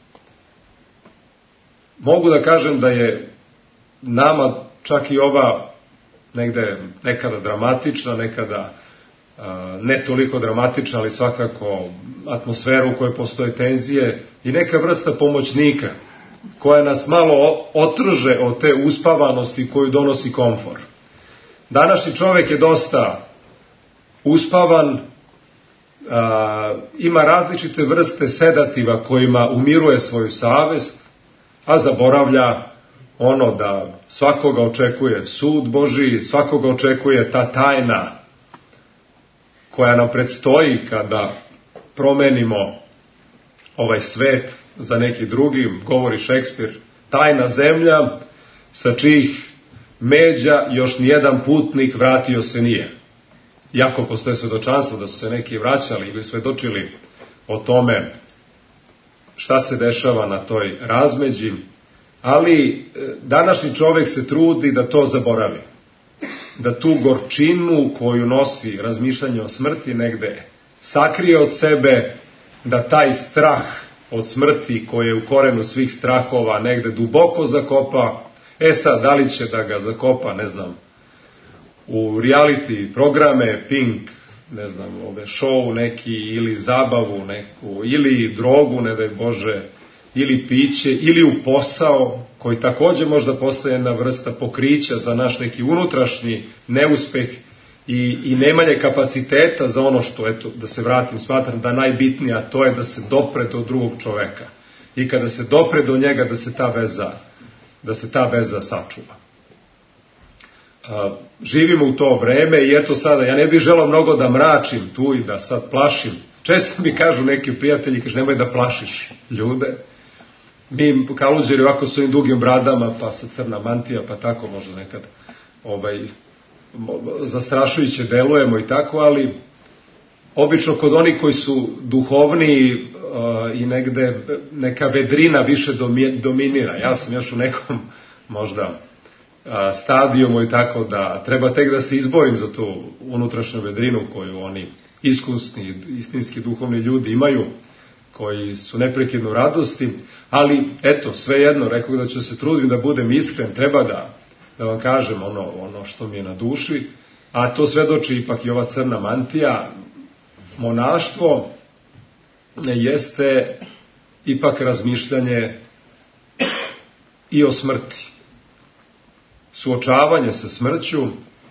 Mogu da kažem da je nama čak i ova negde nekada dramatična, nekada a, ne toliko dramatična, ali svakako atmosfera u kojoj postoje tenzije i neka vrsta pomoćnika koja nas malo otrže od te uspavanosti koju donosi komfor. Današnji čovjek je dosta uspavan, a, ima različite vrste sedativa kojima umiruje svoju savest, a zaboravlja ono da svakoga očekuje sud Božji, svakoga očekuje ta tajna koja nam predstoji kada promenimo ovaj svet za neki drugi, govori Šekspir, tajna zemlja sa čijih međa još nijedan putnik vratio se nije. Iako postoje svedočanstvo da su se neki vraćali ili svedočili o tome šta se dešava na toj razmeđi, ali današnji čovjek se trudi da to zaboravi. Da tu gorčinu koju nosi razmišljanje o smrti negde sakrije od sebe, da taj strah od smrti koje je u korenu svih strahova negde duboko zakopa. E sad, da li će da ga zakopa, ne znam, u reality programe, Pink, ne znam, ove show neki, ili zabavu neku, ili drogu, ne daj Bože, ili piće, ili u posao, koji takođe možda postaje jedna vrsta pokrića za naš neki unutrašnji neuspeh i, i nemanje kapaciteta za ono što, eto, da se vratim, smatram da najbitnije, a to je da se dopre do drugog čoveka. I kada se dopre do njega, da se ta veza, da se ta veza sačuva. A, živimo u to vreme i eto sada, ja ne bih želao mnogo da mračim tu i da sad plašim. Često mi kažu neki prijatelji, kaže, nemoj da plašiš ljude. Mi kaluđeri ovako s ovim dugim bradama, pa sa crna mantija, pa tako možda nekad ovaj, zastrašujuće delujemo i tako, ali obično kod onih koji su duhovni uh, i negde neka vedrina više dominira. Ja sam još u nekom možda uh, stadijumu i tako da treba tek da se izborim za tu unutrašnju vedrinu koju oni iskusni, istinski duhovni ljudi imaju, koji su neprekidno u radosti, ali eto, svejedno, rekao da ću se trudim da budem iskren, treba da, da vam kažem ono, ono što mi je na duši, a to svedoči ipak i ova crna mantija. Monaštvo jeste ipak razmišljanje i o smrti, suočavanje sa smrću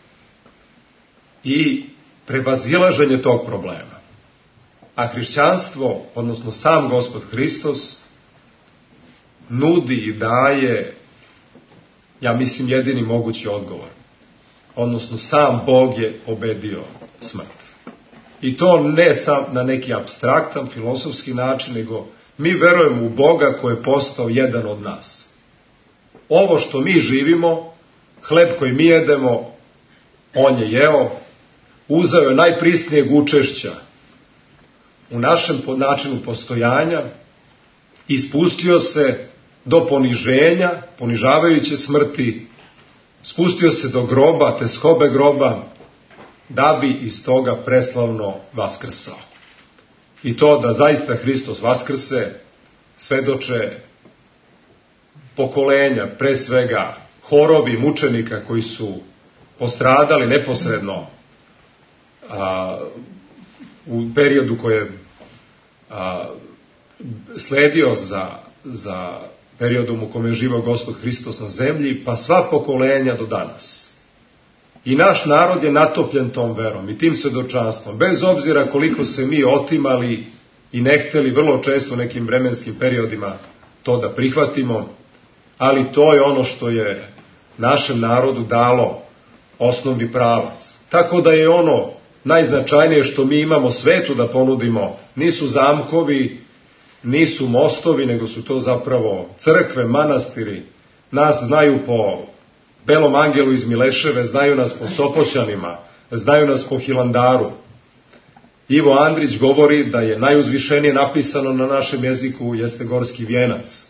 i prevazilaženje tog problema. A hrišćanstvo, odnosno sam Gospod Hristos, nudi i daje, ja mislim, jedini mogući odgovor. Odnosno, sam Bog je pobedio smrt. I to ne sam na neki apstraktan, filosofski način, nego mi verujemo u Boga koji je postao jedan od nas. Ovo što mi živimo, hleb koji mi jedemo, on je jeo, uzeo je najprisnijeg učešća u našem načinu postojanja i spustio se do poniženja, ponižavajuće smrti, spustio se do groba, te skobe groba, da bi iz toga preslavno vaskrsao. I to da zaista Hristos vaskrse svedoče pokolenja, pre svega horovi mučenika koji su postradali neposredno a, u periodu koji je a, sledio za, za periodom u kome je živao Gospod Hristos na zemlji, pa sva pokolenja do danas. I naš narod je natopljen tom verom i tim svedočanstvom, bez obzira koliko se mi otimali i ne hteli vrlo često u nekim vremenskim periodima to da prihvatimo, ali to je ono što je našem narodu dalo osnovni pravac. Tako da je ono najznačajnije što mi imamo svetu da ponudimo, nisu zamkovi, nisu mostovi, nego su to zapravo crkve, manastiri. Nas znaju po Belom angelu iz Mileševe, znaju nas po Sopoćanima, znaju nas po Hilandaru. Ivo Andrić govori da je najuzvišenije napisano na našem jeziku jeste Gorski vijenac.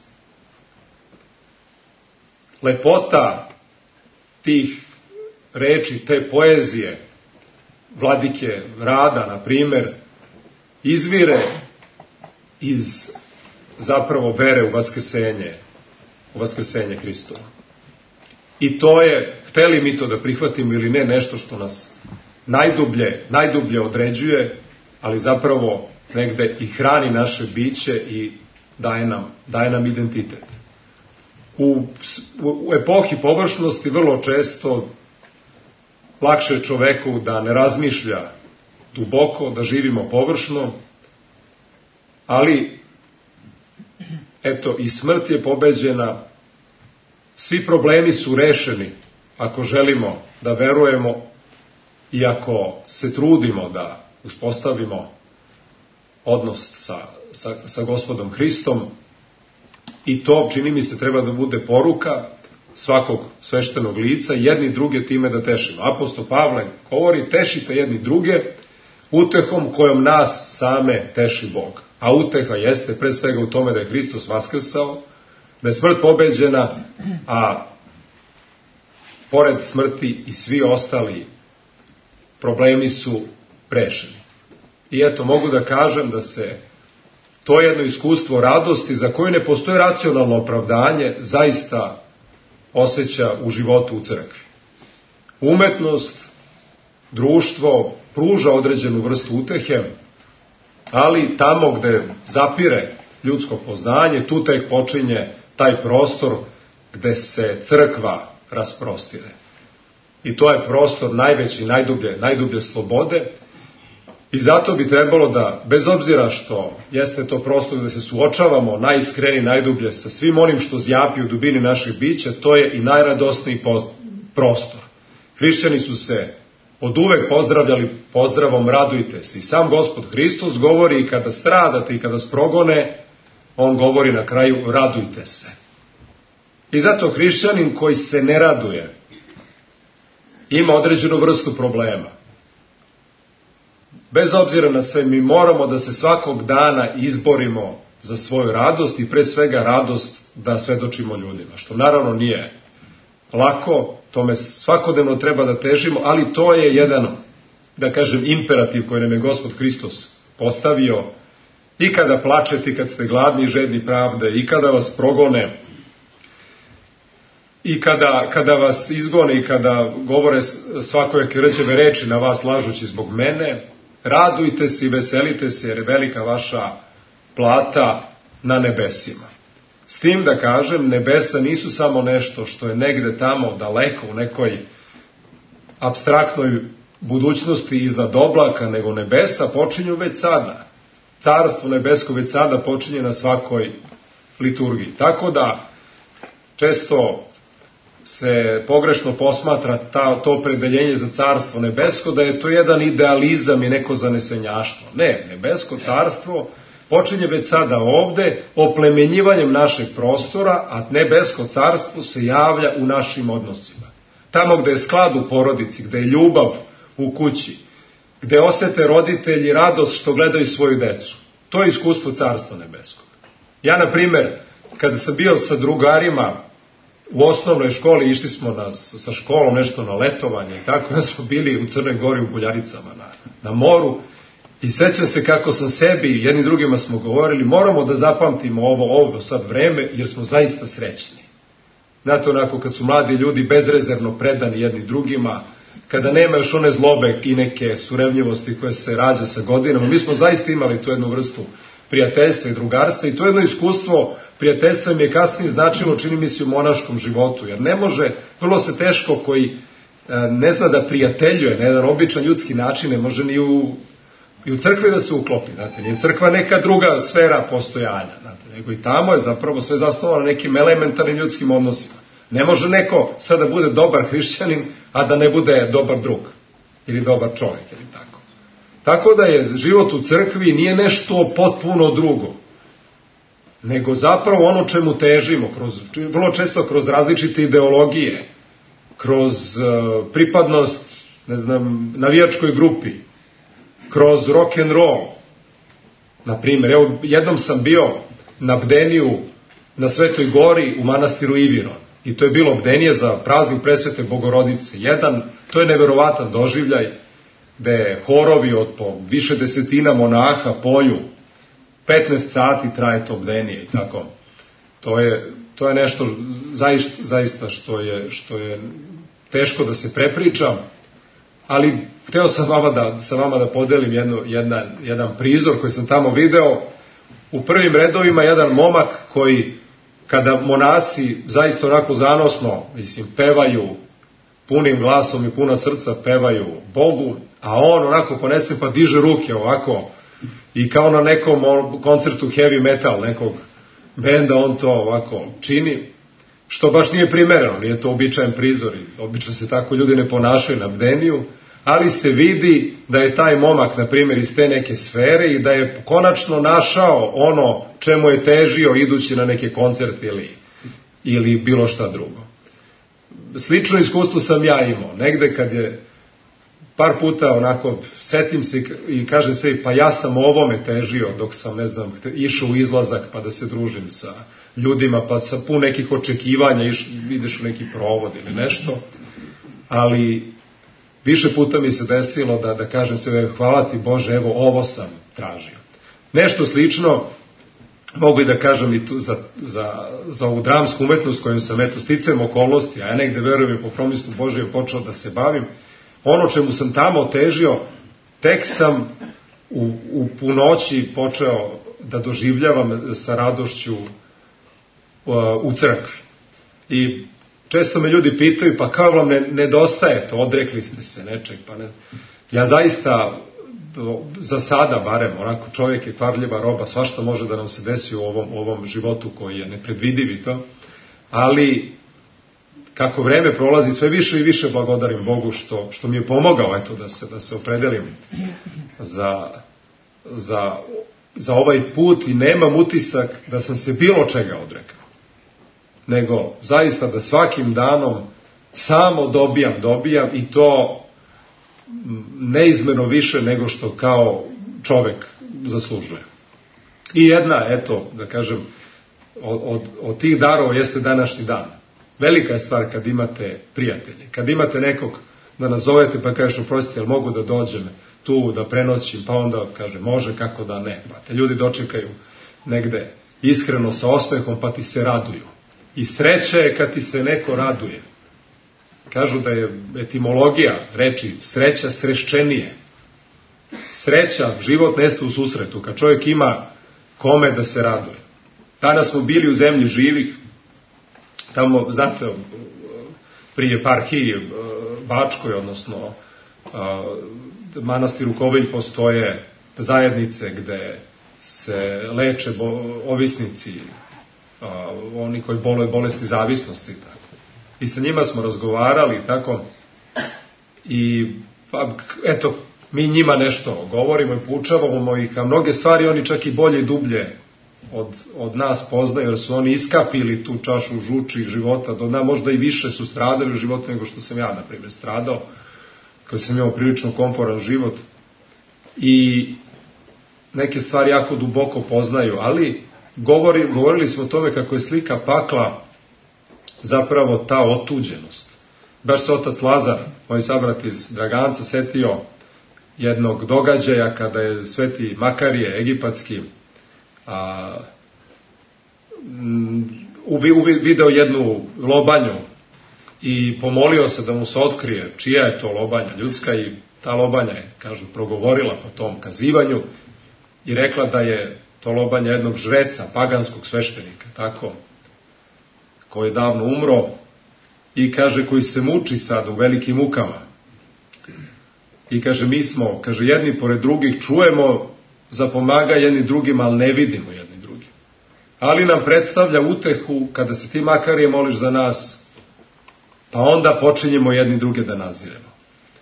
Lepota tih reči, te poezije, Vladike Rada, na primer, izvire iz zapravo vere u vaskrsenje, u vaskrsenje Hristova. I to je, hteli mi to da prihvatimo ili ne, nešto što nas najdublje, najdublje određuje, ali zapravo negde i hrani naše biće i daje nam, daje nam identitet. U, u epohi površnosti vrlo često lakše je čoveku da ne razmišlja duboko, da živimo površno, ali eto, i smrt je pobeđena, svi problemi su rešeni ako želimo da verujemo i ako se trudimo da uspostavimo odnos sa, sa, sa Gospodom Hristom. I to, čini mi se, treba da bude poruka svakog sveštenog lica, jedni druge time da tešimo. Apostol Pavle govori, tešite jedni druge utehom kojom nas same teši Bog. A uteha jeste pre svega u tome da je Hristos vaskrsao, da je smrt pobeđena, a pored smrti i svi ostali problemi su rešeni. I eto, mogu da kažem da se to jedno iskustvo radosti za koje ne postoji racionalno opravdanje, zaista osjeća u životu u crkvi. Umetnost, društvo pruža određenu vrstu utehe, ali tamo gde zapire ljudsko poznanje, tu tek počinje taj prostor gde se crkva rasprostire. I to je prostor najveći, najdublje, najdublje slobode. I zato bi trebalo da, bez obzira što jeste to prostor gde se suočavamo najiskreniji, najdublje sa svim onim što zjapi u dubini naših bića, to je i najradosniji prostor. Hrišćani su se od uvek pozdravljali pozdravom radujte se. I sam Gospod Hristos govori i kada stradate i kada sprogone, on govori na kraju radujte se. I zato hrišćanin koji se ne raduje ima određenu vrstu problema. Bez obzira na sve, mi moramo da se svakog dana izborimo za svoju radost i pre svega radost da svedočimo ljudima, što naravno nije lako, tome svakodnevno treba da težimo, ali to je jedan, da kažem, imperativ koji nam je Gospod Hristos postavio. I kada plačete, i kad ste gladni i žedni pravde, i kada vas progone, i kada, kada vas izgone, i kada govore svakojake rđave reči na vas lažući zbog mene, radujte se i veselite se, jer je velika vaša plata na nebesima. S tim da kažem, nebesa nisu samo nešto što je negde tamo daleko u nekoj apstraktnoj budućnosti iznad oblaka, nego nebesa počinju već sada. Carstvo nebesko već sada počinje na svakoj liturgiji. Tako da često se pogrešno posmatra ta, to opredeljenje za carstvo nebesko, da je to jedan idealizam i neko zanesenjaštvo. Ne, nebesko carstvo počinje već sada ovde oplemenjivanjem našeg prostora, a nebesko carstvo se javlja u našim odnosima. Tamo gde je sklad u porodici, gde je ljubav u kući, gde osete roditelji radost što gledaju svoju decu. To je iskustvo carstva nebeskog. Ja, na primer, kada sam bio sa drugarima u osnovnoj školi, išli smo na, sa školom nešto na letovanje i tako, ja smo bili u Crnoj Gori u Buljaricama na, na moru i sećam se kako sam sebi, jedni drugima smo govorili, moramo da zapamtimo ovo, ovo sad vreme, jer smo zaista srećni. Znate, onako kad su mladi ljudi bezrezervno predani jedni drugima, kada nema još one zlobe i neke surevljivosti koje se rađa sa godinama, mi smo zaista imali tu jednu vrstu prijateljstva i drugarstva i to jedno iskustvo prijateljstva mi je kasnije značilo, čini mi se, u monaškom životu, jer ne može, vrlo se teško koji ne zna da prijateljuje na jedan običan ljudski način, ne može ni u, i u crkvi da se uklopi, znate, nije crkva neka druga sfera postojanja, znate, nego i tamo je zapravo sve zasnovano na nekim elementarnim ljudskim odnosima. Ne može neko sad da bude dobar hrišćanin, a da ne bude dobar drug, ili dobar čovjek, ili tako. Tako da je život u crkvi nije nešto potpuno drugo, nego zapravo ono čemu težimo, kroz, vrlo često kroz različite ideologije, kroz uh, pripadnost, ne znam, navijačkoj grupi, kroz rock and roll. Na primjer, evo, jednom sam bio na bdeniju na Svetoj Gori u manastiru Iviron. I to je bilo bdenije za praznik Presvete Bogorodice. Jedan, to je neverovatan doživljaj, gde horovi od po više desetina monaha poju, petnaest sati traje to bdenije i tako. To je, to je nešto zaista, zaista što je, što je teško da se prepriča, ali hteo sam vama da, sa vama da podelim jedno, jedan, jedan prizor koji sam tamo video. U prvim redovima jedan momak koji, kada monasi zaista onako zanosno, mislim, pevaju punim glasom i puna srca pevaju Bogu, a on onako ponese pa diže ruke ovako i kao na nekom koncertu heavy metal nekog benda on to ovako čini, što baš nije primereno, nije to običajen prizor, obično se tako ljudi ne ponašaju na bdeniju, ali se vidi da je taj momak, na primjer, iz te neke sfere i da je konačno našao ono čemu je težio idući na neke koncerte ili, ili bilo šta drugo. Slično iskustvo sam ja imao. Negde kad je par puta onako setim se i kažem se, pa ja sam ovome težio dok sam, ne znam, išao u izlazak pa da se družim sa ljudima, pa sa pun nekih očekivanja iš, ideš u neki provod ili nešto, ali više puta mi se desilo da, da kažem se, hvala ti Bože, evo ovo sam tražio. Nešto slično mogu i da kažem i tu za, za, za ovu dramsku umetnost kojom sam eto sticam okolnosti, a ja negde verujem i po promislu Božjem počeo da se bavim, ono čemu sam tamo težio, tek sam u, u punoći počeo da doživljavam sa radošću uh, u crkvi. I često me ljudi pitaju, pa kao vam ne, nedostaje to, odrekli ste se nečeg, pa ne. Ja zaista, za sada barem, onako čovjek je kvarljiva roba, svašta može da nam se desi u ovom, ovom životu koji je nepredvidiv i to, ali kako vreme prolazi, sve više i više blagodarim Bogu što, što mi je pomogao eto, da, se, da se opredelim za, za, za ovaj put i nemam utisak da sam se bilo čega odrekao. Nego zaista da svakim danom samo dobijam, dobijam i to neizmjerno više nego što kao čovek zaslužuje. I jedna, eto, da kažem, od, od, od tih darova jeste današnji dan. Velika je stvar kad imate prijatelje, kad imate nekog da nazovete pa kažeš oprostite, jel mogu da dođem tu da prenoćim, pa onda kaže može, kako da ne. Pa te ljudi dočekaju negde iskreno sa osmehom pa ti se raduju. I sreća je kad ti se neko raduje. Kažu da je etimologija reči sreća srešćenije. Sreća, život neste u susretu, kad čovjek ima kome da se raduje. Danas smo bili u zemlji živih, tamo, znate, pri eparhiji Bačkoj, odnosno manastiru Kovilj, postoje zajednice gde se leče ovisnici, oni koji boluju bolesti zavisnosti, tako. I sa njima smo razgovarali, tako, i pa, eto, mi njima nešto govorimo i poučavamo ih, a mnoge stvari oni čak i bolje i dublje od, od nas poznaju, jer su oni iskapili tu čašu žuči života, do nas možda i više su stradali u životu nego što sam ja, na primjer, stradao, koji sam imao prilično komforan život, i neke stvari jako duboko poznaju, ali govori, govorili smo o tome kako je slika pakla zapravo ta otuđenost. Baš se otac Lazar, moj sabrat iz Draganca, setio jednog događaja kada je sveti Makarije egipatski a, uvi, uvi, video jednu lobanju i pomolio se da mu se otkrije čija je to lobanja ljudska, i ta lobanja je, kažu, progovorila po tom kazivanju i rekla da je to lobanja jednog žreca, paganskog sveštenika, tako, koji je davno umro, i kaže koji se muči sad u velikim mukama. I kaže mi smo, kaže, jedni pored drugih čujemo za pomaga jedni drugima, ali ne vidimo jedni drugi. Ali nam predstavlja utehu kada se ti Makarije moliš za nas, pa onda počinjemo jedni druge da naziremo.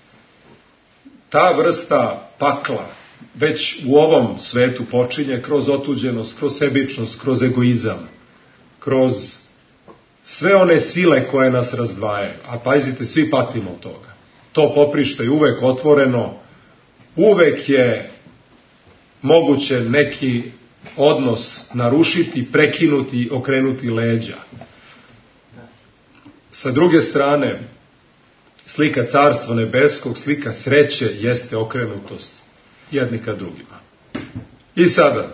Ta vrsta pakla već u ovom svetu počinje kroz otuđenost, kroz sebičnost, kroz egoizam, kroz sve one sile koje nas razdvajaju. A pazite, svi patimo od toga. To poprište je uvek otvoreno, uvek je moguće neki odnos narušiti, prekinuti, okrenuti leđa. Sa druge strane, slika Carstva nebeskog, slika sreće jeste okrenutost jedni ka drugima. I sada,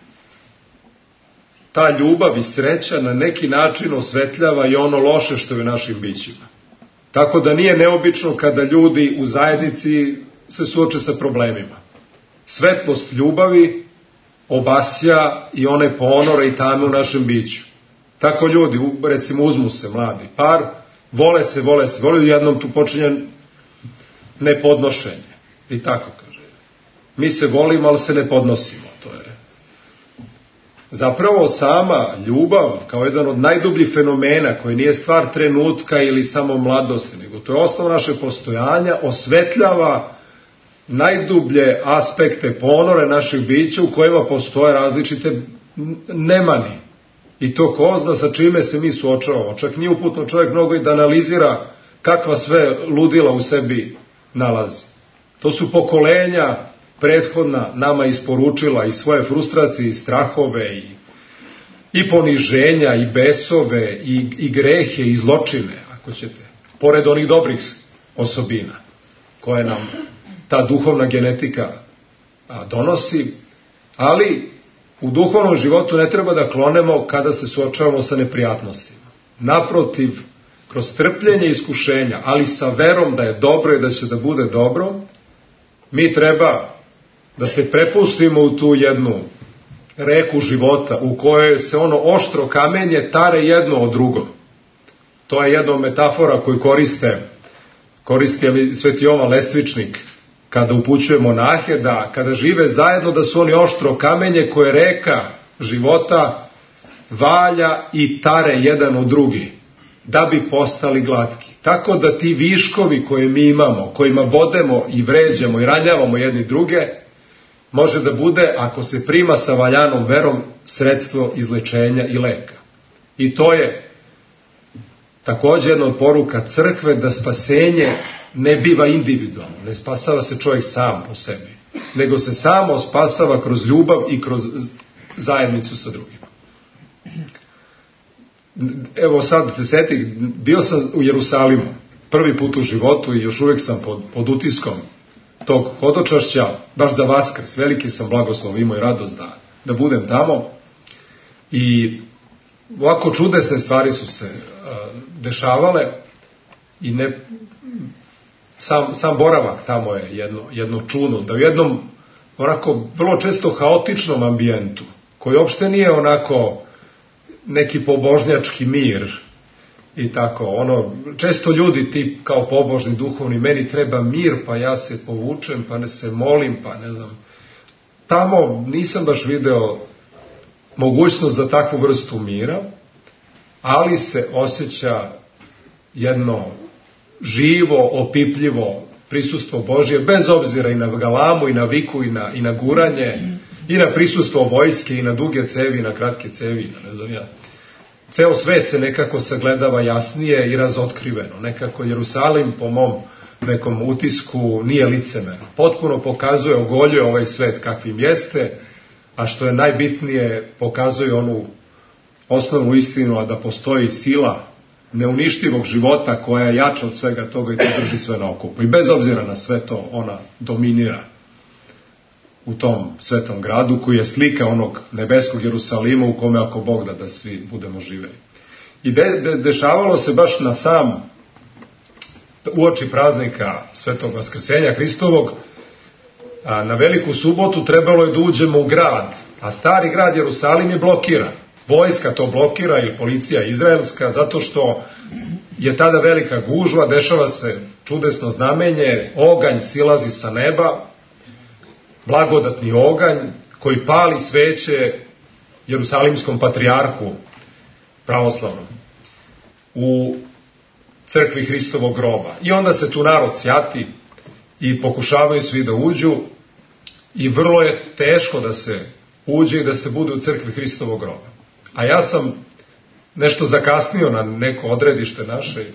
ta ljubav i sreća na neki način osvetljava i ono loše što je u našim bićima. Tako da nije neobično kada ljudi u zajednici se suoče sa problemima. Svetlost ljubavi obasja i one ponore i tame u našem biću. Tako ljudi, recimo, uzmu se mladi par, vole se, vole se, vole, jednom tu počinje nepodnošenje. I tako kaže. Mi se volimo, ali se ne podnosimo. To je zapravo sama ljubav, kao jedan od najdubljih fenomena, koji nije stvar trenutka ili samo mladosti, nego to je osnov naše postojanja, osvetljava najdublje aspekte, ponore naših bića u kojima postoje različite nemani. I to ko zna sa čime se mi suočavamo. Čak nije uputno čovjek mnogo i da analizira kakva sve ludila u sebi nalazi. To su pokolenja prethodna nama isporučila i svoje frustracije i strahove i, i poniženja i besove i, i grehe i zločine, ako ćete, pored onih dobrih osobina koje nam ta duhovna genetika a, donosi, ali u duhovnom životu ne treba da klonemo kada se suočavamo sa neprijatnostima. Naprotiv, kroz trpljenje i iskušenja, ali sa verom da je dobro i da će da bude dobro, mi treba da se prepustimo u tu jednu reku života u kojoj se ono oštro kamenje tare jedno od drugo. To je jedna metafora koju koriste, koristi Sveti Jovan Lestvičnik kada upućuje monahe, da kada žive zajedno da su oni oštro kamenje koje reka života valja i tare jedan od drugi da bi postali glatki. Tako da ti viškovi koje mi imamo, kojima bodemo i vređamo i ranjavamo jedni druge, može da bude, ako se prima sa valjanom verom, sredstvo izlečenja i leka. I to je također jedna od poruka crkve, da spasenje ne biva individualno, ne spasava se čovjek sam po sebi, nego se samo spasava kroz ljubav i kroz zajednicu sa drugima. Evo sad se seti, bio sam u Jerusalimu prvi put u životu i još uvijek sam pod, pod utiskom tog hodočašća, baš za Vaskrs, veliki sam blagoslov imao i radost da, da budem tamo. I ovako čudesne stvari su se uh, dešavale i ne, sam, sam boravak tamo je jedno, jedno čudo, da u jednom onako vrlo često haotičnom ambijentu, koji uopšte nije onako neki pobožnjački mir i tako, ono, često ljudi tip kao pobožni, duhovni, meni treba mir, pa ja se povučem, pa ne se molim, pa ne znam. Tamo nisam baš video mogućnost za takvu vrstu mira, ali se osjeća jedno živo, opipljivo prisustvo Božje, bez obzira i na galamu, i na viku, i na, i na guranje, i na prisustvo vojske, i na duge cevi, i na kratke cevi, ne znam ja. Ceo svet se nekako sagledava jasnije i razotkriveno. Nekako Jerusalim, po mom nekom utisku, nije licemerno. Potpuno pokazuje, ogoljuje ovaj svet kakvim jeste, a što je najbitnije, pokazuje onu osnovnu istinu, a da postoji sila neuništivog života koja je jača od svega toga i to drži sve na okupu. I bez obzira na sve to, ona dominira u tom svetom gradu, koji je slika onog nebeskog Jerusalima u kome ako Bog da da svi budemo živeli. I de, de, dešavalo se baš na sam uoči praznika Svetog Vaskrsenja Hristovog, a na Veliku subotu trebalo je da uđemo u grad, a stari grad Jerusalim je blokiran. Vojska to blokira i policija izraelska, zato što je tada velika gužva, dešava se čudesno znamenje, oganj silazi sa neba, blagodatni oganj koji pali sveće Jerusalimskom patrijarhu pravoslavnom u crkvi Hristovog groba. I onda se tu narod sjati i pokušavaju svi da uđu i vrlo je teško da se uđe i da se bude u crkvi Hristovog groba. A ja sam nešto zakasnio na neko odredište naše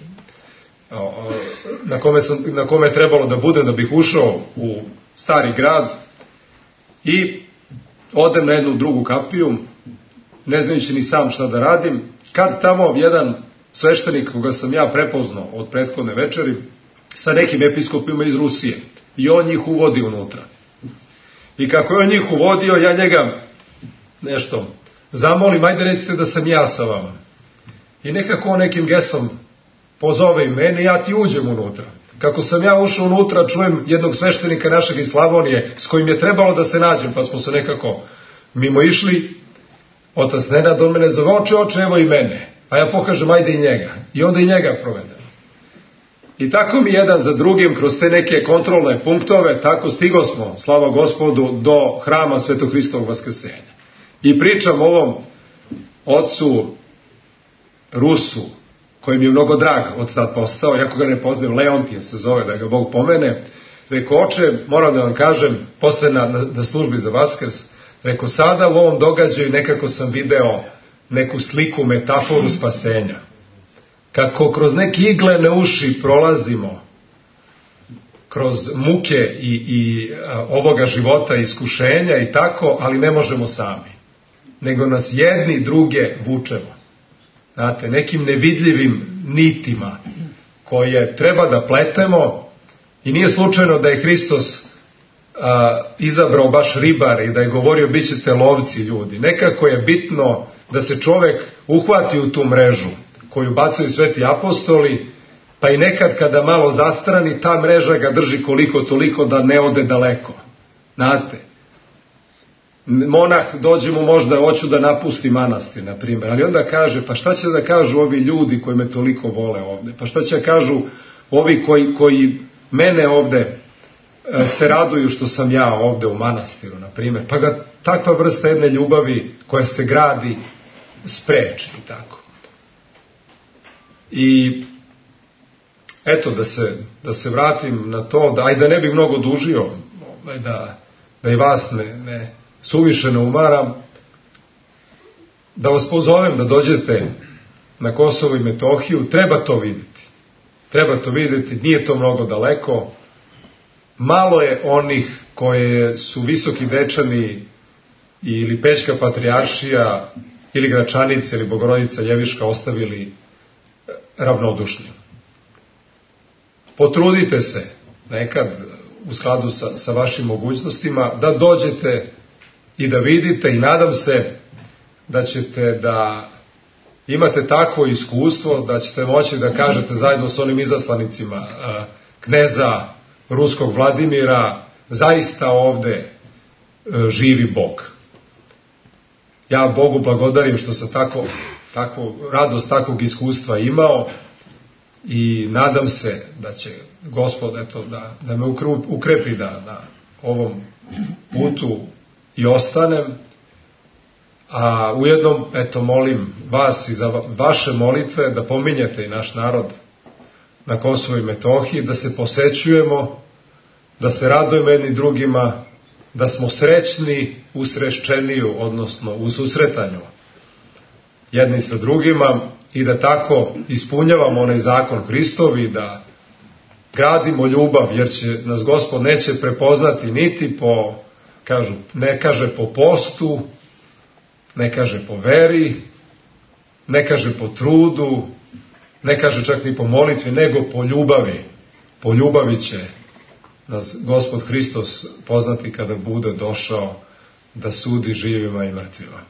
na kome, sam, na kome je trebalo da budem da bih ušao u stari grad i odem na jednu drugu kapiju, ne znajući ni sam šta da radim, kad tamo jedan sveštenik koga sam ja prepoznao od prethodne večeri sa nekim episkopima iz Rusije i on njih uvodi unutra. I kako je on njih uvodio, ja njega nešto zamolim, ajde recite da sam ja sa vama. I nekako on nekim gestom pozove i mene, ja ti uđem unutra. Kako sam ja ušao unutra, čujem jednog sveštenika našeg iz Slavonije, s kojim je trebalo da se nađem, pa smo se nekako mimo išli. Otac Nenad, on mene zove, oče, oče, evo i mene. A ja pokažem, ajde i njega. I onda i njega provedem. I tako mi jedan za drugim, kroz te neke kontrolne punktove, tako stigo smo, slava Gospodu, do hrama Svetog Hristovog Vaskrsenja. I pričam ovom ocu Rusu, koji mi je mnogo drag od tad postao, jako ga ne poznajem, Leontije se zove, da ga Bog pomene. Rekao, oče, moram da vam kažem, posle na, na, na službi za Vaskrs, rekao, sada u ovom događaju nekako sam video neku sliku, metaforu spasenja. Kako kroz neke iglene uši prolazimo kroz muke i, i a, ovoga života, iskušenja i tako, ali ne možemo sami. Nego nas jedni druge vučemo. Znate, nekim nevidljivim nitima koje treba da pletemo i nije slučajno da je Hristos a, izabrao baš ribar i da je govorio bit ćete lovci ljudi. Nekako je bitno da se čovek uhvati u tu mrežu koju bacaju sveti apostoli, pa i nekad kada malo zastrani, ta mreža ga drži koliko toliko da ne ode daleko. Znate, monah dođe mu možda, hoću da napusti manastir, na primjer, ali onda kaže, pa šta će da kažu ovi ljudi koji me toliko vole ovde? Pa šta će da kažu ovi koji, koji mene ovde e, se raduju što sam ja ovde u manastiru, na primjer? Pa ga takva vrsta jedne ljubavi koja se gradi spreči i tako. I eto, da se, da se vratim na to, da, aj da ne bih mnogo dužio, da, da i vas ne, ne suviše ne umaram, da vas pozovem da dođete na Kosovo i Metohiju. Treba to vidjeti. Treba to vidjeti, nije to mnogo daleko. Malo je onih koje su Visoki Dečani ili Pećka patrijaršija ili Gračanice ili Bogorodica Ljeviška ostavili ravnodušni. Potrudite se nekad u skladu sa, sa vašim mogućnostima da dođete i da vidite, i nadam se da ćete da imate takvo iskustvo da ćete moći da kažete zajedno s onim izaslanicima kneza ruskog Vladimira, zaista ovde živi Bog. Ja Bogu blagodarim što sam takvo, takvu radost takvog iskustva imao i nadam se da će Gospod eto, da, da me ukrepi da na ovom putu i ostanem, a ujedno eto molim vas i za vaše molitve da pominjete i naš narod na Kosovo i Metohiji, da se posećujemo, da se radujemo jedni drugima, da smo srećni u srećeniju, odnosno u susretanju jedni sa drugima i da tako ispunjavamo onaj zakon Hristovi, da gradimo ljubav, jer će nas Gospod neće prepoznati niti po, kažu, ne kaže po postu, ne kaže po veri, ne kaže po trudu, ne kaže čak ni po molitvi, nego po ljubavi. Po ljubavi će nas Gospod Hristos poznati kada bude došao da sudi živima i mrtvima.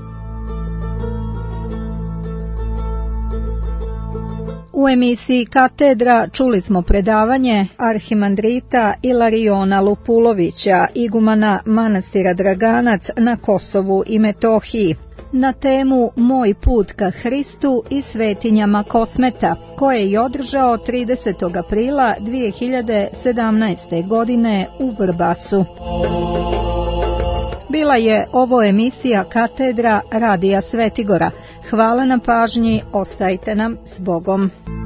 U emisiji Katedra čuli smo predavanje arhimandrita Ilariona Lupulovića, igumana manastira Draganac na Kosovu i Metohiji, na temu Moj put ka Hristu i svetinjama Kosmeta, koje je održao tridesetog aprila dvije hiljade sedamnaeste. godine u Vrbasu. Bila je ovo emisija Katedra Radija Svetigora. Hvala na pažnji, ostajte nam s Bogom.